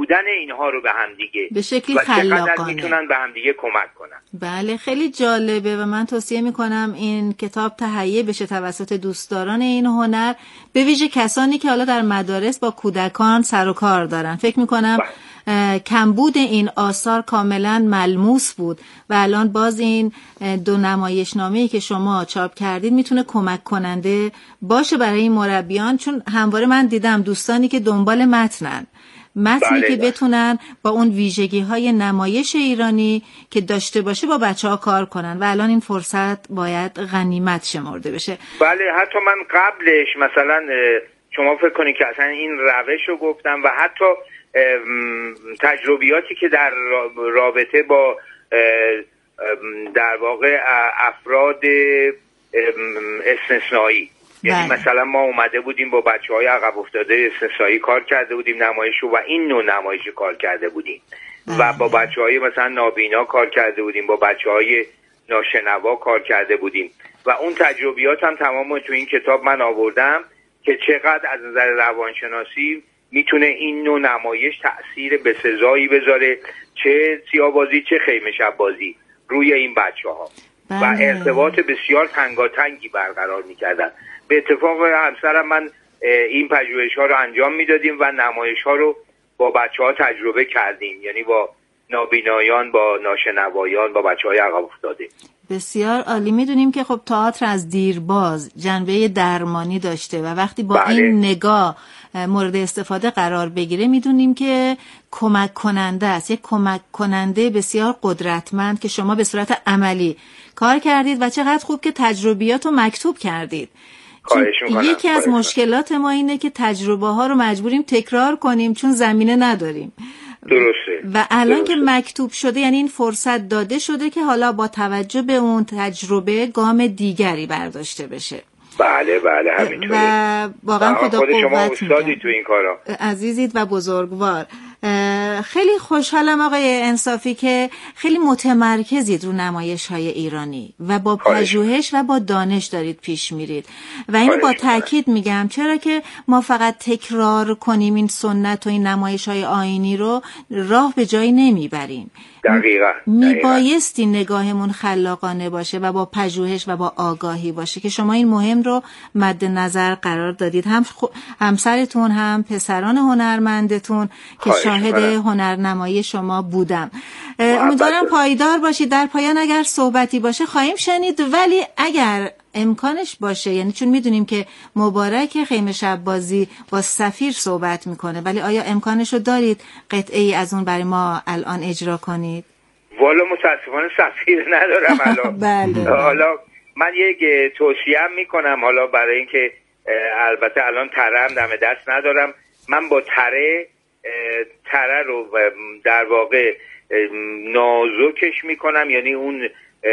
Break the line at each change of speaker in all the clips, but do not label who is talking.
بودن اینها رو به هم دیگه
به شکلی
و چقدر
خلاقانه
میتونن به هم دیگه کمک کنن.
بله خیلی جالبه و من توصیه میکنم این کتاب تهیه بشه توسط دوستداران این هنر، به ویژه کسانی که حالا در مدارس با کودکان سر و کار دارن. فکر میکنم کمبود این آثار کاملا ملموس بود و الان باز این 2 نمایشنامه‌ای که شما چاپ کردید میتونه کمک کننده باشه برای این مربیان، چون همواره من دیدم دوستانی که دنبال متنی که بتونن با اون ویژگی‌های نمایش ایرانی که داشته باشه با بچه‌ها کار کنن و الان این فرصت باید غنیمت شمرده بشه.
بله حتی من قبلش مثلا شما فکر کنید که اصلا این روش رو گفتم و حتی تجربیاتی که در رابطه با در واقع افراد استثنایی، یعنی مثلا ما اومده بودیم با بچه‌های عقب افتاده استثنایی کار کرده بودیم نمایشو و این نوع نمایش کار کرده بودیم و با بچه‌های مثلا نابینا کار کرده بودیم، با بچه‌های ناشنوا کار کرده بودیم و اون تجربیات هم تمام تو این کتاب من آوردم که چقدر از نظر روانشناسی میتونه این نوع نمایش تأثیر بسزایی بذاره، چه سیاه‌بازی چه خیمه شب بازی روی این بچه‌ها و ارتباط بسیار تنگاتنگی برقرار میکردن. به اتفاق همسرم من این پژوهش‌ها رو انجام میدادیم و نمایش‌ها رو با بچه‌ها تجربه کردیم، یعنی با نابینایان، با ناشنوایان، با بچه‌های عقب افتاده.
بسیار عالی. میدونیم که خب تئاتر از دیرباز جنبه درمانی داشته و وقتی با این نگاه مورد استفاده قرار بگیره میدونیم که کمک کننده است، یک کمک کننده بسیار قدرتمند که شما به صورت عملی کار کردید و چقدر خوب که تجربیات رو مکتوب کردید. یکی از مشکلات ما اینه که تجربه ها رو مجبوریم تکرار کنیم چون زمینه نداریم.
درسته.
و الان که مکتوب شده یعنی این فرصت داده شده که حالا با توجه به اون تجربه گام دیگری برداشته بشه.
بله همینطوره
و واقعا خدا
شما استادی تو این کارا،
عزیزید و بزرگوار. خیلی خوشحالم آقای انصافی که خیلی متمرکزید رو نمایش‌های ایرانی و با پژوهش و با دانش دارید پیش میرید و اینو با تاکید میگم چرا که ما فقط تکرار کنیم این سنت و این نمایش‌های آیینی رو راه به جایی نمیبریم.
دقیقاً
میبایستی نگاهمون خلاقانه باشه و با پژوهش و با آگاهی باشه که شما این مهم رو مد نظر قرار دادید، هم همسرتون هم پسران هنرمندتون که شاهد هنرنمایی شما بودم. امیدوارم پایدار باشید. در پایان اگر صحبتی باشه خواهیم شنید، ولی اگر امکانش باشه، یعنی چون میدونیم که مبارک خیمه شب بازی با سفیر صحبت میکنه، ولی آیا امکانش رو دارید قطعه ای از اون برای ما الان اجرا کنید؟
والا متاسفانه سفیر ندارم الان.
بله.
حالا من یک توصیه میکنم، حالا برای اینکه البته الان تره هم دم دست ندارم، من با تره رو در واقع نازکش میکنم، یعنی اون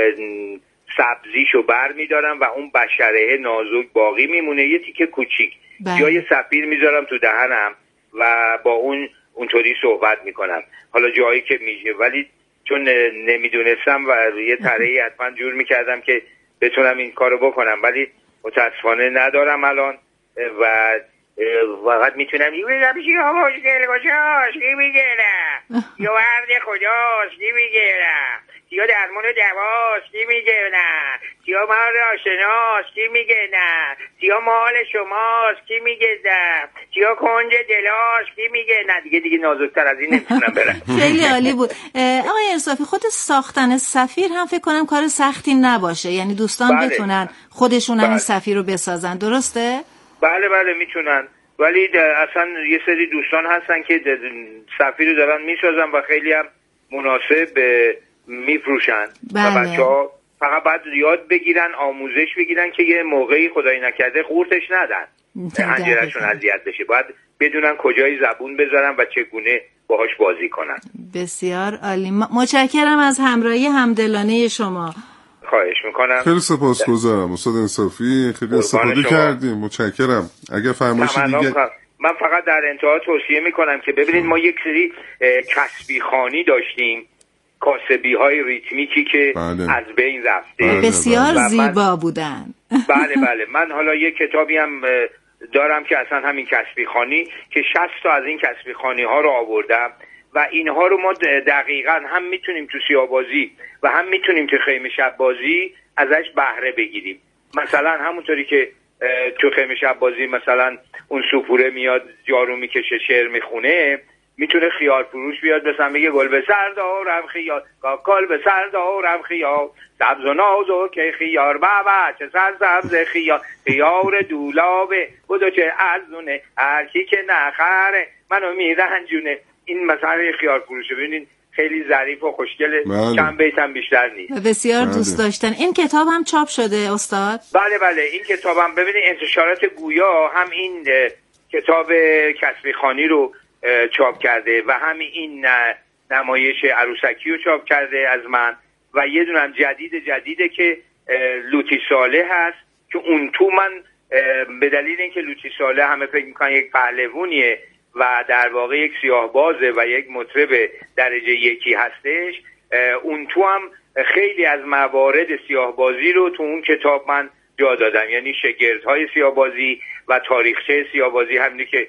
سبزیشو بر میدارم و اون بشره نازک باقی میمونه، یه تیکه کوچیک جای سفیر میذارم تو دهنم و با اونطوری صحبت میکنم. حالا جایی که میشه، ولی چون نمیدونستم و یه طرحی حتما جور میکردم که بتونم این کارو بکنم، ولی متاسفانه ندارم الان و فقط میتونم چی هواش دل گشاش کی میگیرم یا ورد خداست کی میگیرم یا درمون و دواست کی میگه نه، یا مال آشناست کی میگه نه، یا مال شماست کی میگه نه، یا کنج دلاش کی میگه نه. دیگه نازکتر از این نمیتونم برم.
خیلی عالی بود. آقای انصافی، خود ساختن سفیر هم فکر کنم کار سختی نباشه، یعنی دوستان بتونن خودشون هم این سفیر رو بسازن، درسته؟
بله میتونن، ولی اصلا یه سری دوستان هستن که سفیر رو دارن میسازن و خیلی هم مناسب میفروشن و بچه‌ها فقط باید یاد بگیرن، آموزش بگیرن که یه موقعی خدایی نکرده قورتش ندن، حنجره‌شون اذیت بشه، باید بدونن کجای زبون بذارن و چگونه باهاش بازی کنن.
بسیار عالی. متشکرم از همراهی همدلانه شما.
خواهش میکنم.
خیلی سپاسگزارم استاد انصافی، خیلی استفاده کردیم. متشکرم. اگر فرمایشی دیگه
من فقط در انتها توصیه میکنم که ببینید ما یک سری کسبی خوانی داشتیم، کاسبی های ریتمیکی که از بین رفته،
بسیار زیبا بودن.
بله من حالا یک کتابی هم دارم که اصلا همین کسبی خوانی که 60 تا از این کسبی خوانی ها رو آوردم و اینها رو ما دقیقاً هم میتونیم تو سیاه‌بازی و هم میتونیم تو خیمه شب بازی ازش بهره بگیریم. مثلا همونطوری که تو خیمه شب بازی مثلا اون سوپوره میاد جارو میکشه شعر میخونه، میتونه خیار فروش بیاد مثلا بگه گل به سر دارم خیار، کاکل به سر دارم خیار، سبز و نازو که خیار بابا چه سر سبز خیار دولابه بودو چه ارزونه هرکی که نخره منو میرنجونه. این مثلا خیار فروشه ببینین خیلی ظریف و خوشگله، کم بیت هم بیشتر نیست.
بسیار دوست داشتن. این کتاب هم چاپ شده استاد؟
بله این کتاب هم ببینید انتشارات گویا هم این کتاب کسبی خوانی رو چاپ کرده و همین این نمایش عروسکی رو چاپ کرده از من و یه دونم جدیده که لوتی صالح هست که اون تو من به دلیل اینکه لوتی صالح همه فکر میکنن یک پهلوونیه و در واقع یک سیاه‌بازه و یک مطرب درجه یکی هستش، اون تو هم خیلی از موارد سیاه‌بازی رو تو اون کتاب من جا دادم، یعنی شگردهای سیاه‌بازی و تاریخچه سیاه‌بازی همینی که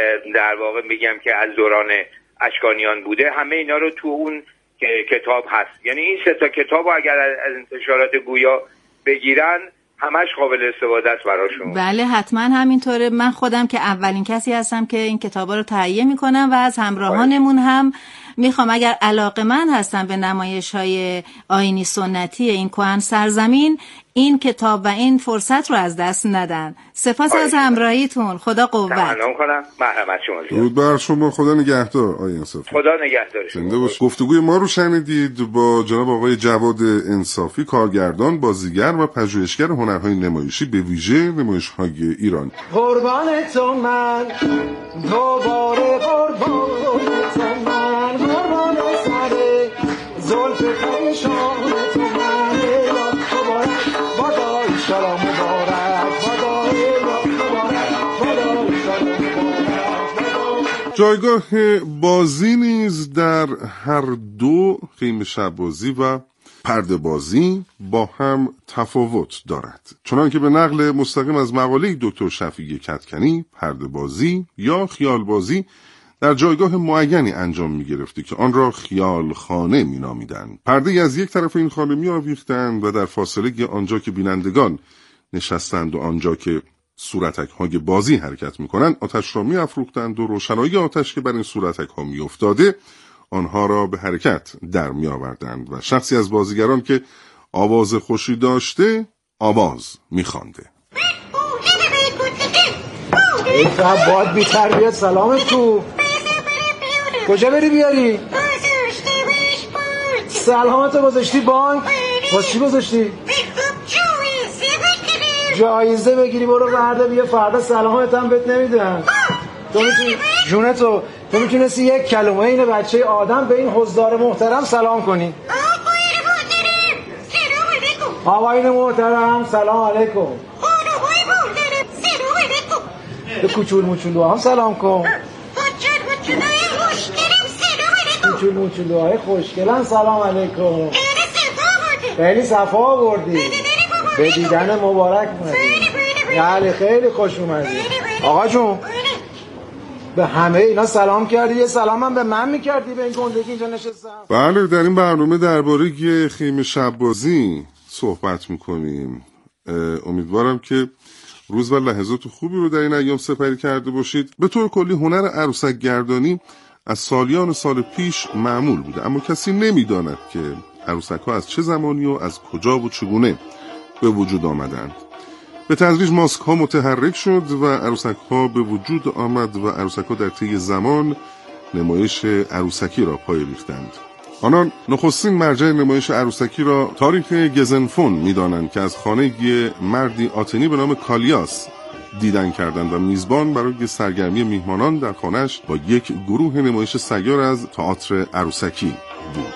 در واقع میگم که از دوران اشکانیان بوده، همه اینا رو تو اون کتاب هست. یعنی این 3 تا کتاب اگر از انتشارات گویا بگیرن همش قابل استفاده است براشون.
بله حتما همینطوره. من خودم که اولین کسی هستم که این کتابا رو تهیه میکنم و از همراهانمون هم میخوام اگر علاقه‌مند هستن به نمایش‌های آیینی سنتی این کهن سرزمین این کتاب و این فرصت رو از دست ندن. سپاس از همراهیتون. خدا قوت.
ممنون کنم. مرحمت شما.
درود بر شما. خدا نگهدار آقای انصافی.
خدا نگهدار شما.
زنده باش. گفتگوی ما رو شنیدید با جناب آقای جواد انصافی، کارگردان، بازیگر و پژوهشگر هنرهای نمایشی به ویژه نمایش‌های ایرانی.
قربان تو من دوباره قربان تو من قربان سر زلف پریشان تو من بادا ایشالا مبارک بادا
جایگاه بازی نیز در هر دو خیمه شب بازی و پرده بازی با هم تفاوت دارد، چنان که به نقل مستقیم از مقاله دکتر شفیعی کدکنی پرده بازی یا خیال بازی در جایگاه معینی انجام می گرفته که آن را خیال خانه می نامیدند. پرده از یک طرف این خانه می آویختند و در فاصله آنجا که بینندگان نشستند و آنجا که صورتک های بازی حرکت می کنند آتش را می افروختند و روشنایی آتش که بر این صورتک ها می افتاده آنها را به حرکت در می آوردند و شخصی از بازیگران که آواز خوشی داشته آواز می خوانده.
ای باد بی تربیت سلامت تو کجا بری بیاری؟ سلامت گذاشتی بانک؟ واسه چی گذاشتی؟ جایزه بگیری برو فردا بیا، فردا سلامت هم بهت نمیدن. تو میتونی جونتو تو میتونستی یک کلمه این بچه آدم به این حضار محترم سلام کنی. آقایون محترم سلام علیکم. به کوچول موچولوها هم سلام کن. کوچول موچولوهای خوشگلن سلام علیکم. خیلی صفا آوردی. به دیدن مبارک اومدی. خیلی خوش اومدی. آقا جون به همه اینا سلام کردی، یه سلام هم به من میکردی به این گندگی اینجا نشستم.
بله در این برنامه درباره خیمه شب بازی صحبت میکنیم. امیدوارم که روز و لحظات خوبی رو در این ایام سپری کرده باشید. به طور کلی هنر عروسک گردانی از سالیان سال پیش معمول بوده، اما کسی نمیداند که عروسک ها از چه زمانی و از کجا و چگونه به وجود آمدند. به تدریج ماسک ها متحرک شد و عروسک ها به وجود آمد و عروسک ها در طی زمان نمایش عروسکی را پای ریختند. آنان نخستین مرجع نمایش عروسکی را تاریخ گزنفون می‌دانند که از خانه مردی آتنی به نام کالیاس دیدن کردند و میزبان برای سرگرمی میهمانان در خانه‌اش با یک گروه نمایش سیار از تئاتر عروسکی بود.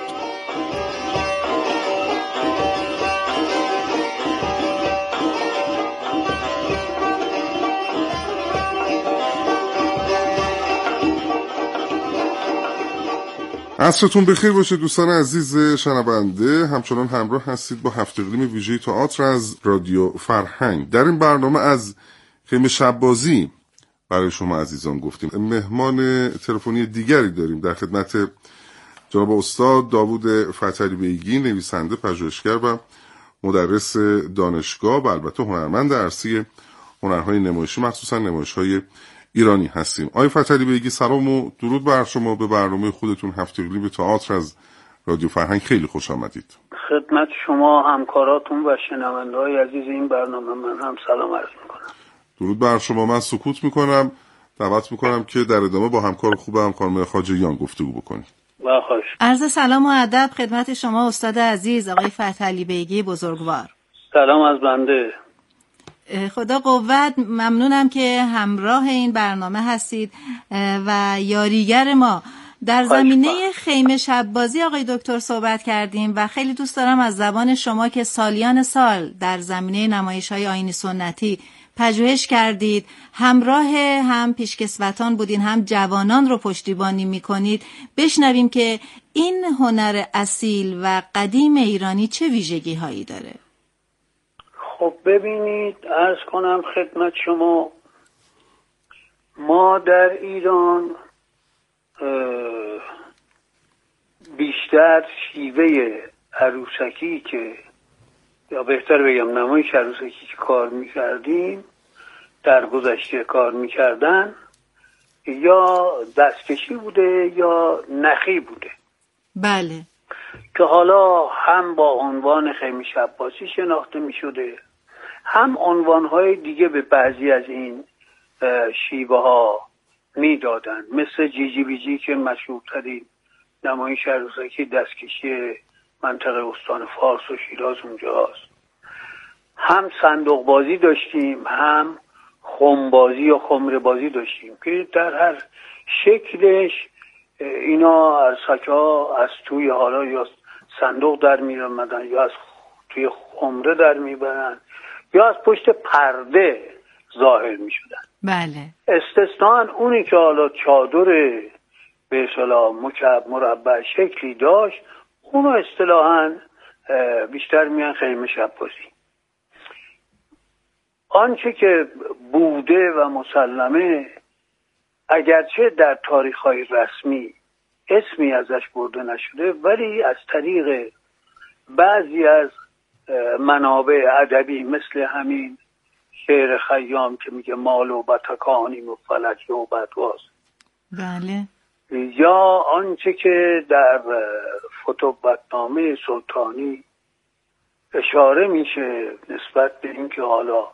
عصرتون بخیر باشه دوستان عزیز شنونده. همچنان همراه هستید با هفت اقلیم ویژه تئاتر از رادیو فرهنگ. در این برنامه از خیمه شب بازی برای شما عزیزان گفتیم. مهمان تلفنی دیگری داریم در خدمت جناب استاد داوود فتحعلی بیگی، نویسنده، پژوهشگر و مدرس دانشگاه و البته هنرمند عرصی هنرهای نمایشی، مخصوصا نمایش‌های ایرانی هستیم. آقای فتحعلی بیگی، سلام و درود بر شما. به برنامه خودتون هفته قبلی به تئاتر از رادیو فرهنگ خیلی خوش آمدید.
خدمت شما، همکاراتون و شنونده‌های عزیز این برنامه من هم سلام عرض می‌کنم.
درود بر شما. من سکوت می‌کنم، دعوت می‌کنم که در ادامه با همکار خوبم خانم خواجهیان گفتگو بکنید.
بخواهش.
عرض سلام و ادب خدمت شما استاد عزیز آقای فتحعلی بیگی بزرگوار.
سلام از بنده.
خدا قوت. ممنونم که همراه این برنامه هستید و یاریگر ما. در زمینه خیمه شب بازی آقای دکتر صحبت کردیم و خیلی دوست دارم از زبان شما که سالیان سال در زمینه نمایش‌های آیینی سنتی پژوهش کردید، همراه هم پیشکسوتان بودین هم جوانان رو پشتیبانی میکنید، بشنویم که این هنر اصیل و قدیم ایرانی چه ویژگی هایی داره.
خب ببینید، عرض کنم خدمت شما، ما در ایران بیشتر شیوه عروسکی که، یا بهتر بگم نمایش عروسکی که کار میکردیم، در گذشته کار میکردن، یا دستکشی بوده یا نخی بوده.
بله.
که حالا هم با عنوان خیمه شب بازی شناخته میشده، هم عنوانهای دیگه به بعضی از این شیوه ها میدادن، مثل جیجی بیجی که مشهورترین نمایش عروسکی دستکشی منطقه استان فارس و شیراز اونجاست. هم صندوق بازی داشتیم، هم خم بازی یا خمره بازی داشتیم که در هر شکلش اینا عروسک‌ها از توی حالا یا صندوق در می‌آمدن یا از توی خمره در میبرن یا از پشت پرده ظاهر میشدن.
بله.
استثناء اونی که حالا چادر به اصطلاح مکعب مربع شکلی داشت، اونو اصطلاحاً بیشتر میان خیمه شب بازی. آنچه که بوده و مسلمه، اگرچه در تاریخ‌های رسمی اسمی ازش برده نشده، ولی از طریق بعضی از منابع ادبی مثل همین شعر خیام که میگه مال و بتکانیم و فلک و بدواز،
بله،
یا آنچه که در فتوبتنامه سلطانی اشاره میشه نسبت به اینکه حالا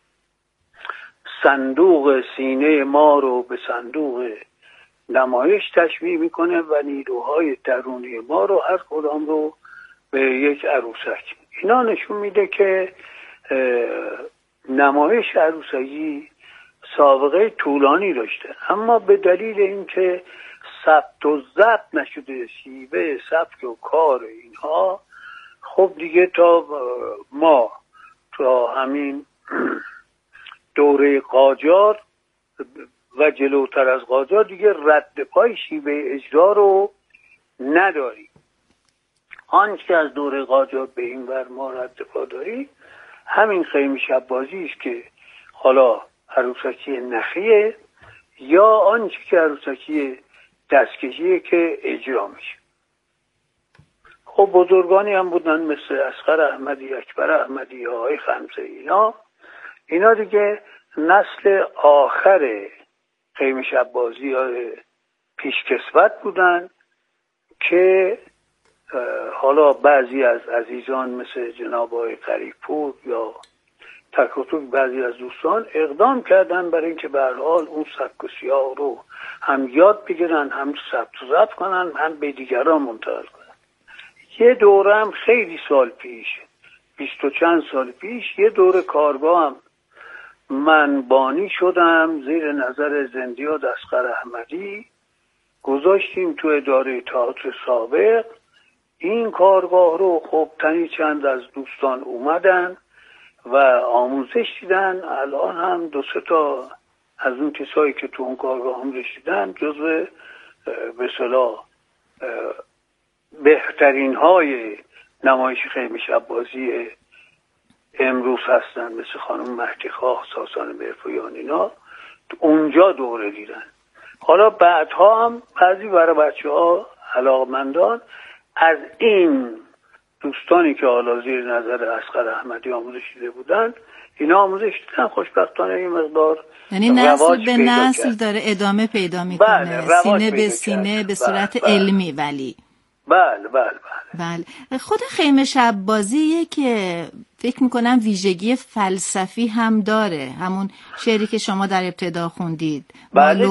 صندوق سینه ما رو به صندوق نمایش تشبیه میکنه و نیروهای درونی ما رو هر کدام رو به یک عروسک. اینا نشون میده که نمایش عروسکی سابقه طولانی داشته، اما به دلیل اینکه ثبت و ضبط نشده شیوه ثبت و کار اینها، خب دیگه تا ما تا همین دوره قاجار و جلوتر از قاجار دیگه رد پای شیوه اجرا رو نداریم. آنچه از دوره قاجار به این ور ما رد پا داریم همین خیمه شب بازی است که حالا عروسکی نخیه یا آنچه که عروسکی دستکشیه که اجرا میشه. خب بزرگانی هم بودن مثل اصغر احمدی، اکبر احمدی، آقای خمسه، اینا دیگه نسل آخر خیمه شب بازی های پیشکسوت بودن که حالا بعضی از عزیزان مثل جناب آقای قریب‌پور یا تک‌وتوک بعضی از دوستان اقدام کردن برای اینکه به هر حال اون سبک و سیاق رو هم یاد بگیرن، هم ثبت و ضبط کنن، هم به دیگران منتقل کنن. یه دوره هم خیلی سال پیش، 20 و چند سال پیش، یه دوره کارگاه هم من بانی شدم زیر نظر زندیات اصغر احمدی، گذاشتیم تو اداره تئاتر سابق این کارگاه رو. خب تنی چند از دوستان اومدن و آموزش دیدن. الان هم 2-3 تا از اون کسایی که تو اون کارگاه هم رسیدن جزو به اصطلاح بهترین های نمایش خیمه شب بازی امروز هستن مثل خانم مهدی خواه، ساسان برپویان، اینا اونجا دوره دیدن. حالا بعدها هم بعضی برای بچه ها علاقمندان از این دوستانی که حالا زیر نظر اصغر احمدی آموزش دیده بودن، اینا آموزش دیدن، خوشبختانه این مقدار
یعنی نسل به نسل داره ادامه پیدا میکنه.
بله،
سینه به سینه به صورت علمی. ولی
بله.
خود خیمه شب بازی که فکر میکنم ویژگی فلسفی هم داره، همون شعری که شما در ابتدا خوندید.
بله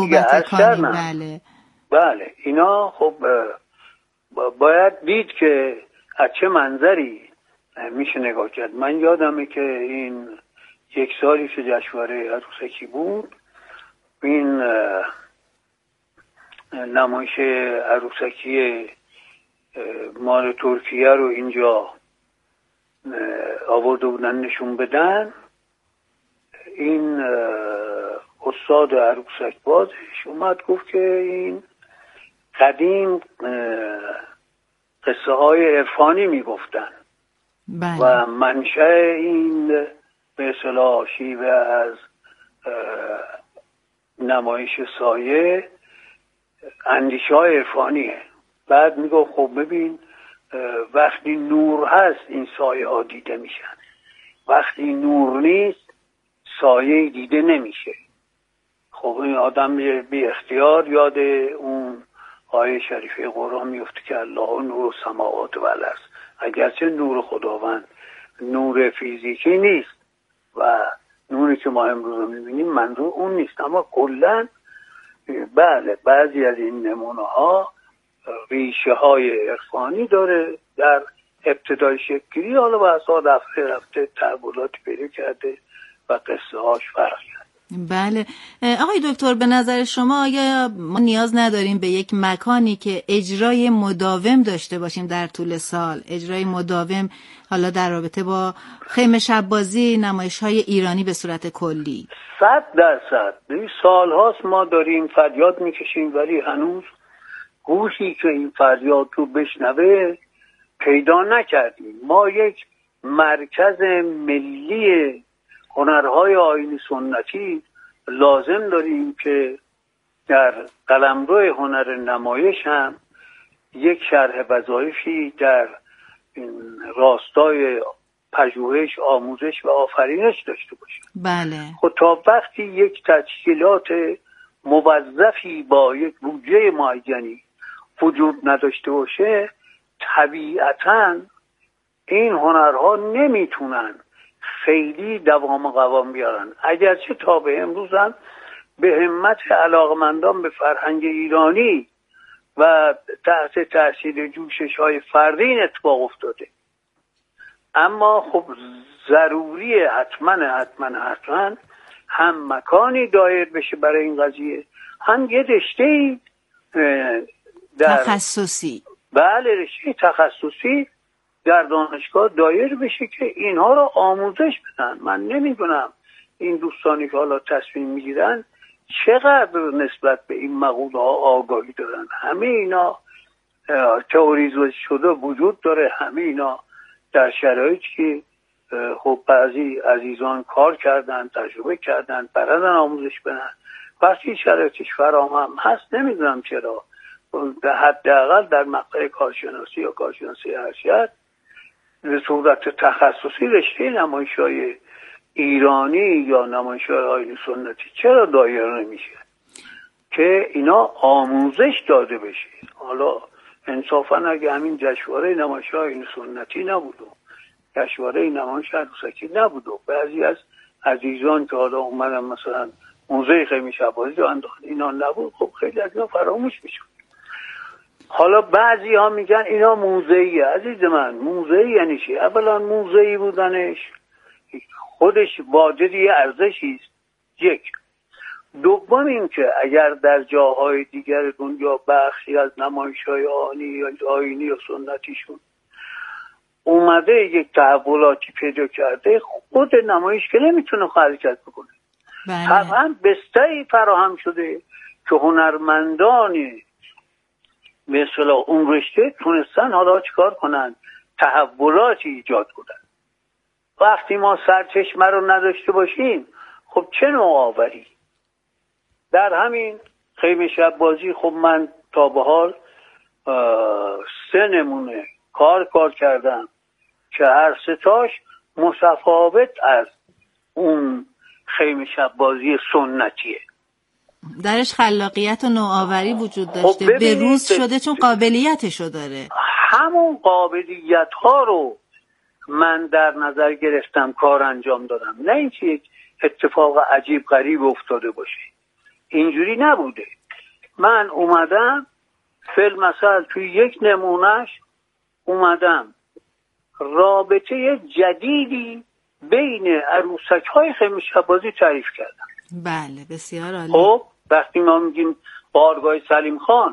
بله. اینا خب باید دید که از چه منظری میشه نگاه کرد. من یادمه که این 1 سالی که جشنواره عروسکی بود، این نمایش عروسکی مال ترکیه رو اینجا آورده بودن نشون بدن. این استاد عروسک بازش اومد گفت که این قدیم قصه های عرفانی میگفتن و منشأ این به اصطلاح شیوه از نمایش سایه اندیشه های عرفانیه. بعد میگه خب ببین، وقتی نور هست این سایه ها دیده میشن، وقتی نور نیست سایه دیده نمیشه. خب این آدم بی اختیار یاد اون آیه شریفه قرآن میفته که الله نور السماوات والارض. اگرچه نور خداوند نور فیزیکی نیست و نوری که ما امروز میبینیم منظور اون نیست، اما کلا بله بعضی از این نمونه ها ریشه های عرفانی داره در ابتدای شکلی. حالا بعضا رفته تحولاتی پیدا کرده و قصه هاش فرق کرده.
بله آقای دکتر، به نظر شما آیا ما نیاز نداریم به یک مکانی که اجرای مداوم داشته باشیم در طول سال، اجرای مداوم حالا در رابطه با خیمه شب بازی، نمایش های ایرانی به صورت کلی؟
100%. سال هاست ما داریم فریاد میکشیم ولی هنوز گوشی که این فریاد رو بشنوه پیدا نکردیم. ما یک مرکز ملی هنرهای آیین سنتی لازم داریم که در قلمرو هنر نمایش هم یک شرح وظایفی در راستای پژوهش، آموزش و آفرینش داشته باشه.
بله.
خب تا وقتی یک تشکیلات موظفی با یک بودجه معینی وجود نداشته باشه، طبیعتاً این هنرها نمیتونن خیلی دوام قوام بیارن. اگرچه تا به امروز هم به همت علاقمندان به فرهنگ ایرانی و تحت تاثیر جوشش های فردی این اتفاق افتاده، اما خب ضروری حتما هم مکانی دایر بشه برای این قضیه، هم یه رشته
تخصصی.
بله، رشته تخصصی در دانشگاه دایر بشه که اینها رو آموزش بدن. من نمیدونم این دوستانی که حالا تصمیم میگیرن چقدر نسبت به این مقوله ها آگاهی دارن. همه اینا تئوریزه شده وجود داره، همه اینا در شرایطی که خب بعضی عزیزان کار کردن، تجربه کردن، بردن آموزش بدن. وقتی شرایطش فراهم هست نمیدونم چرا حداقل در مقطع کارشناسی یا کارشناسی ارشد به صورت تخصصی رشته نمایش‌های ایرانی یا نمایش‌های آیین سنتی چرا دایر نمیشه که اینا آموزش داده بشه؟ حالا انصافاً اگه همین جشنواره نمایش‌های آیین سنتی نبود و جشنواره نمایش عروسکی نبود و بعضی از عزیزان که حالا اومدن مثلا موزه خیمه شب بازی رو انداختن اینا نبود، خب خیلی از اینا فراموش میشه. حالا بعضی ها میگن اینا موزه‌ایه. عزیز من، موزه‌ای یعنی چی؟ اولا موزه‌ای بودنش خودش واجدی ارزشی است. یک. دوم این که اگر در جاهای دیگر دنیا بخشی از نمایش‌های آیینی یا سنتیشون اومده یک تحولاتی پیدا کرده، خود نمایش که نمیتونه حرکت بکنه. طبعا بستری فراهم شده که هنرمندانی مثلا اون رشته تونستن حالا چیکار کنن؟ تحولاتی ایجاد کنن وقتی ما سرچشمه رو نداشته باشیم خب چه نوآوری. در همین خیمه شب بازی خب من تا به حال 3 نمونه کار کردم که هر 3 تاش متفاوت از اون خیمه شب بازی سنتیه.
درش خلاقیت و نوآوری وجود داشته. خب به روز شده چون قابلیتشو داره.
همون قابلیت ها رو من در نظر گرفتم، کار انجام دادم، نه اینکه یک اتفاق عجیب غریب افتاده باشه. اینجوری نبوده. من اومدم مثلا توی یک نمونهش اومدم رابطه جدیدی بین عروسک های خیمه شب بازی تعریف کردم.
بله بسیار عالی.
خب وقتی ما میگیم بارگاه سلیم خان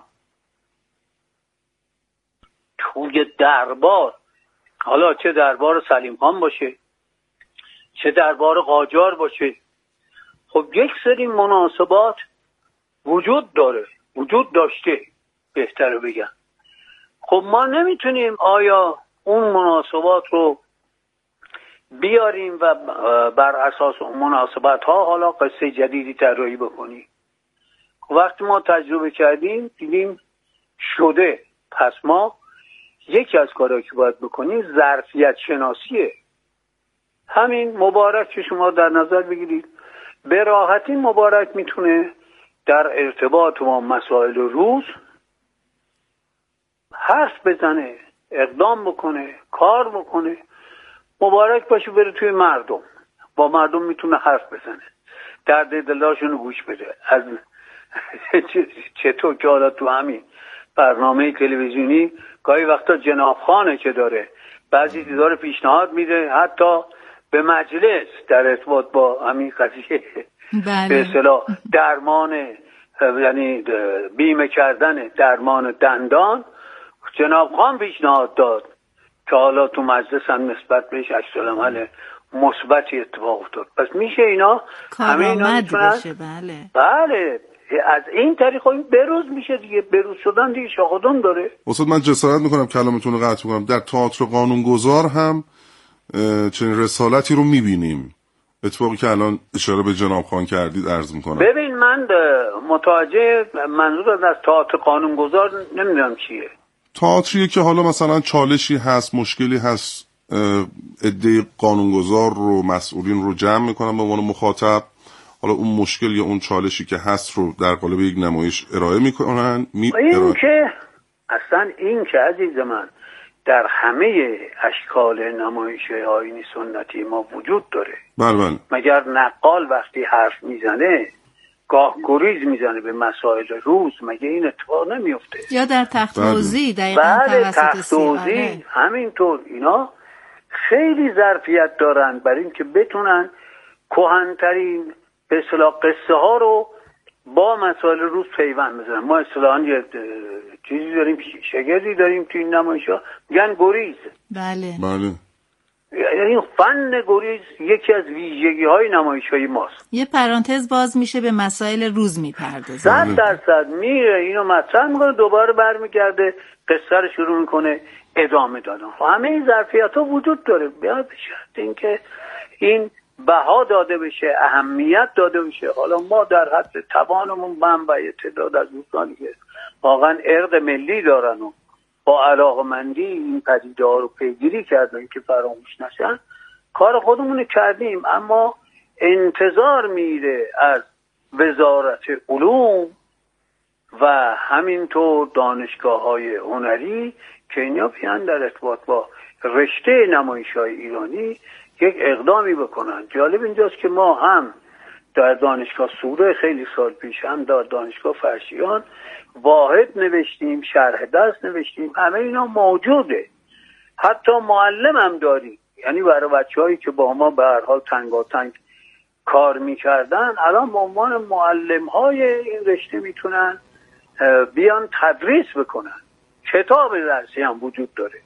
توی دربار، حالا چه دربار سلیم خان باشه چه دربار قاجار باشه، خب یک سری مناسبات وجود داشته بهتره بگم. خب ما نمیتونیم آیا اون مناسبات رو بیاریم و بر اساس اون مناسبات ها حالا قصه جدیدی طراحی بکنیم. وقتی ما تجربه کردیم دیدیم شده، پس ما یکی از کارهایی که باید بکنیم ظرفیت شناسیه. همین مبارک که شما در نظر بگیرید، به راحتی مبارک میتونه در ارتباط با مسائل روز حرف بزنه، اقدام بکنه، کار بکنه. مبارک باشه بره توی مردم، با مردم میتونه حرف بزنه، درد دلاشون گوش بده. از چطور که حالا تو همین برنامه تلویزیونی گاهی وقتا جناب خانه که داره بعضی چیزا رو پیشنهاد میده، حتی به مجلس در ارتباط با همین قضیه به اصطلاح درمان، یعنی بیمه کردن درمان دندان، جناب خان پیشنهاد داد که حالا تو مجلس هم نسبت بهش عکس‌العمل مثبتی اتفاق افتاد. پس میشه اینا همه اینا
بشه.
بله از این طریق خب بروز میشه دیگه. بروز شدن دیگه شاخدان داره.
استاد من جسارت میکنم کلامتون رو قطع میکنم، در تئاتر قانونگذار هم چنین رسالتی رو میبینیم. اتفاقی که الان اشاره به جناب خان کردید عرض میکنم.
ببین من متوجه منظور از تئاتر قانونگذار نمیدونم چیه.
تئاتریه که حالا مثلا چالشی هست، مشکلی هست، عده قانونگذار رو، مسئولین رو جمع میکنن به عنوان مخاطب، حالا اون مشکل یا اون چالشی که هست رو در قالب یک نمایش ارائه میکنن.
این که عزیز من در همه اشکال نمایش آیینی سنتی ما وجود داره.
بله.
مگر نقال وقتی حرف میزنه گاه گریز میزنه به مسائل روز، مگه این اتفاق نمیفته؟
یا در تخت‌بازی دقیقاً
تخت‌بازی همینطور. اینا خیلی ظرفیت دارن برای اینکه بتونن کهن‌ترین به اصطلاح قصه ها رو با مسائل روز پیوند بزنن. ما اصطلاحاً یه چیزی داریم، شگردی داریم توی این نمایش‌ها میگن گریز.
بله.
این فن گریز یکی از ویژگی‌های نمایش‌های ماست.
یه پرانتز باز میشه به مسائل روز میپردازه.
100% میره اینو مطرح میکنه، دوباره برمیگرده قصه رو شروع میکنه ادامه دادن. همه این ظرفیت‌ها وجود داره. به شرط اینکه این بها داده بشه، اهمیت داده بشه. حالا ما در حد توانمون و تعداد از دوستانی که واقعا ارق ملی دارن و با علاقمندی این پدیده ها رو پیگیری کردن که فراموش نشن، کار خودمون کردیم. اما انتظار میره از وزارت علوم و همینطور دانشگاه‌های هنری که اینا بیان در ارتباط با رشته نمایش‌های ایرانی یک اقدامی بکنن. جالب اینجاست که ما هم در دانشگاه سوره خیلی سال پیش، هم در دانشگاه فرشیان واحد نوشتیم، شرح درس نوشتیم، همه اینا موجوده. حتی معلم هم داریم، یعنی برای بچه‌هایی که با ما به هر حال تنگاتنگ کار میکردن الان به عنوان معلم‌های این رشته میتونن بیان تدریس بکنن. کتاب درسی هم وجود داره،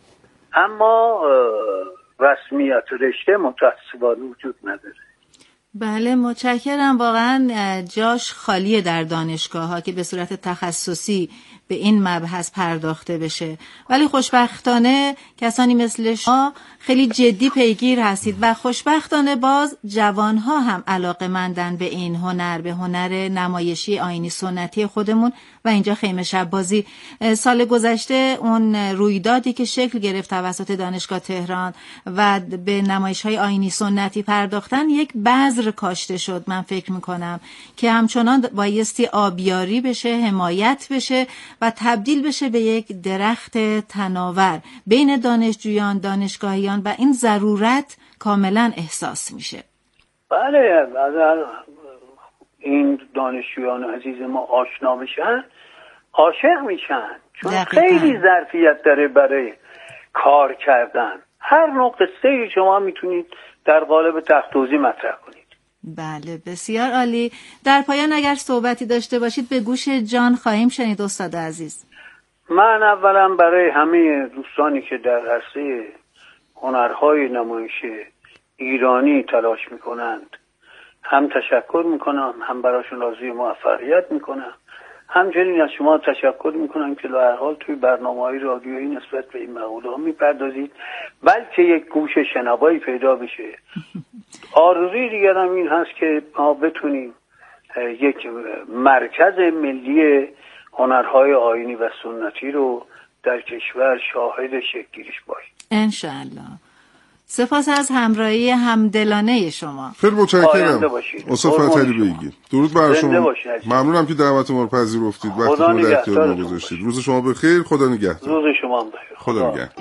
اما رسمیت رشته متأسفانه وجود نداره.
بله متشکرم. واقعا جاش خالیه در دانشگاه ها که به صورت تخصصی به این مبحث پرداخته بشه. ولی خوشبختانه کسانی مثل شما خیلی جدی پیگیر هستید و خوشبختانه باز جوانها هم علاقه‌مندن به این هنر، به هنر نمایشی آیینی سنتی خودمون. و اینجا خیمه شب بازی سال گذشته اون رویدادی که شکل گرفت توسط دانشگاه تهران و به نمایش‌های آیینی سنتی پرداختن یک بذر کاشته شد. من فکر میکنم که همچنان بایستی آبیاری بشه، حمایت بشه و تبدیل بشه به یک درخت تناور بین دانشجویان، دانشگاهیان و این ضرورت کاملا احساس میشه.
بله، اگر این دانشجویان عزیز ما آشنا بشن عاشق میشن، چون دقیقا خیلی ظرفیت داره برای کار کردن. هر نوع قصه شما میتونید در قالب تخت‌توزیع مطرح کنید.
بله، بسیار عالی. در پایان اگر صحبتی داشته باشید به گوش جان خواهیم شنید استاد عزیز.
من اولا برای همه دوستانی که در عرصه هنرهای نمایش ایرانی تلاش میکنند هم تشکر میکنم، هم براشون آرزوی موفقیت میکنم. همچنین از شما تشکر میکنم که به هر حال توی برنامه‌های رادیویی نسبت به این مقوله میپردازید، بلکه یک گوش شنوایی پیدا بشه. آرزوی دیگرم این هست که ما بتونیم یک مرکز ملی هنرهای آیینی و سنتی رو در کشور شاهد شکل‌گیریش باشیم
انشاءالله. سپاس از همراهی همدلانه شما.
خیلی متشکرم استاد فتحعلی بیگی. درود بر شما. ممنونم که دعوت ما رو پذیرفتید، وقتی ما در اختیار ما گذاشتید. روز شما بخیر. خدا نگهدار.
روز شما هم بخیر.
خدا نگهدار.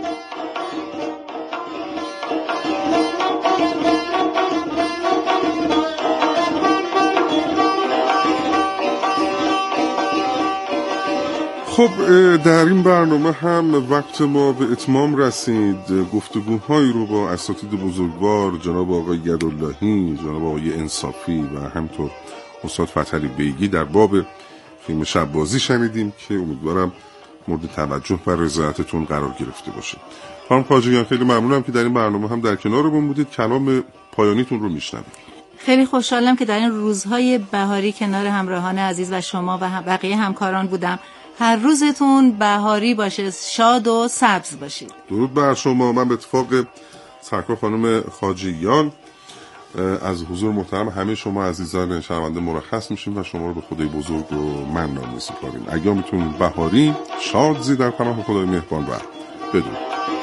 خب در این برنامه هم وقت ما به اتمام رسید. گفتگوهایی رو با اساتید بزرگوار جناب آقای یداللهی، جناب آقای انصافی و همینطور استاد فتحعلی بیگی در باب فیلم شب بازی شنیدیم که امیدوارم مورد توجه و رضایتتون قرار گرفته باشه. خانم خواجگیان خیلی ممنونم که در این برنامه هم در کنارمون بودید. کلام پایانیتون رو میشنویم.
خیلی خوشحالم که در این روزهای بهاری کنار همراهان عزیز و شما و بقیه همکاران بودم. هر روزتون بهاری باشه، شاد و سبز باشید. درود
بر شما. من به اتفاق سرکار خانم خواجگیان از حضور محترم همه شما عزیزان شنونده مرخص میشیم و شما رو به خدای بزرگ و منان میسپاریم. ایامتون بهاری، شاد زی در پناه خدای مهربان و بدرود.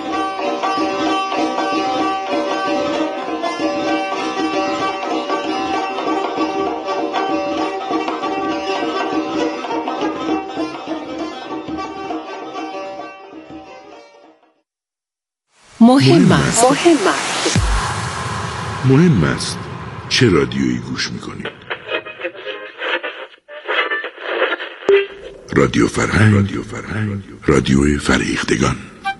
مهم است چه رادیویی گوش میکنید. رادیو فرهنگ، رادیو فرهیختگان.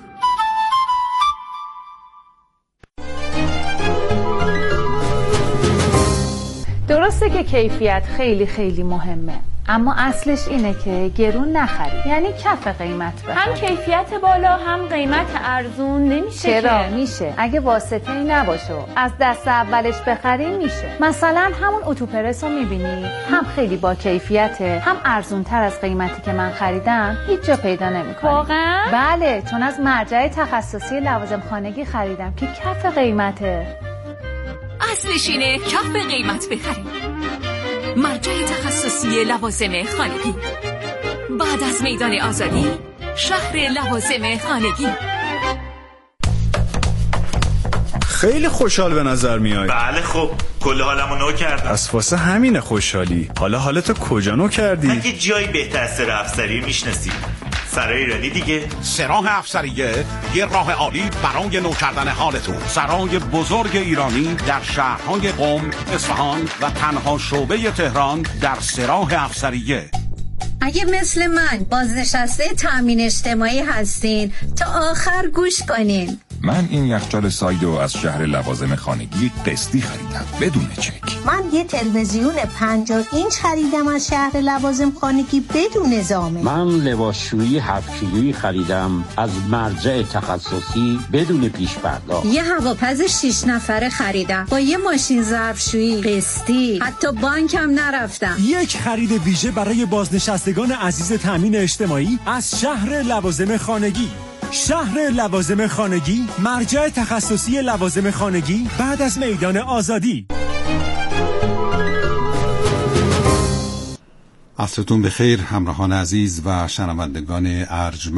درسته که کیفیت خیلی خیلی مهمه، اما اصلش اینه که گرون نخری، یعنی کف قیمت بخری.
هم کیفیت بالا هم قیمت ارزون نمیشه.
چرا میشه؟ اگه واسطه‌ای نباشه از دست اولش بخری میشه. مثلا همون اتوپرس رو میبینی، هم خیلی با کیفیته، هم ارزونتر از قیمتی که من خریدم هیچ جا پیدا نمیکنی.
واقعا؟
بله، چون از مرجع تخصصی لوازم خانگی خریدم که کف قیمته.
اصلش اینه کف قیمت بخریم. مرجع تخصصی لوازم خانگی، بعد از میدان آزادی، شهر لوازم خانگی.
خیلی خوشحال به نظر میای.
بله خب کل حالمو نو کردم.
از واسه همینه خوشحالی. حالا حالتو کجا نو کردی؟
اگه جایی بهتر از سراح افسری میشناسی. سرای ایرانی دیگه.
سراح افسریه یه راه عالی برای نو کردن حالتون. سرای بزرگ ایرانی در شهرهای قم، اصفهان و تنها شعبه تهران در سراح افسریه.
اگه مثل من بازنشسته تامین اجتماعی هستین تا آخر گوش کنین. من این یخچال سایدو از شهر لوازم خانگی قسطی خریدم بدون چک.
من یه تلویزیون 50 اینچ خریدم از شهر لوازم خانگی بدون ضامن.
من لباسشویی 7 کیلویی خریدم از مرجع تخصصی بدون پیش پرداخت.
یه هواپز 6 نفره خریدم با یه ماشین ظرفشویی قسطی، حتی بانکم نرفتم.
یک خرید ویژه برای بازنشستگان عزیز تامین اجتماعی از شهر لوازم خانگی. شهر لوازم خانگی، مرجع تخصصی لوازم خانگی بعد از میدان آزادی.
عصرتون بخیر همراهان عزیز و شنوندگان ارجمند.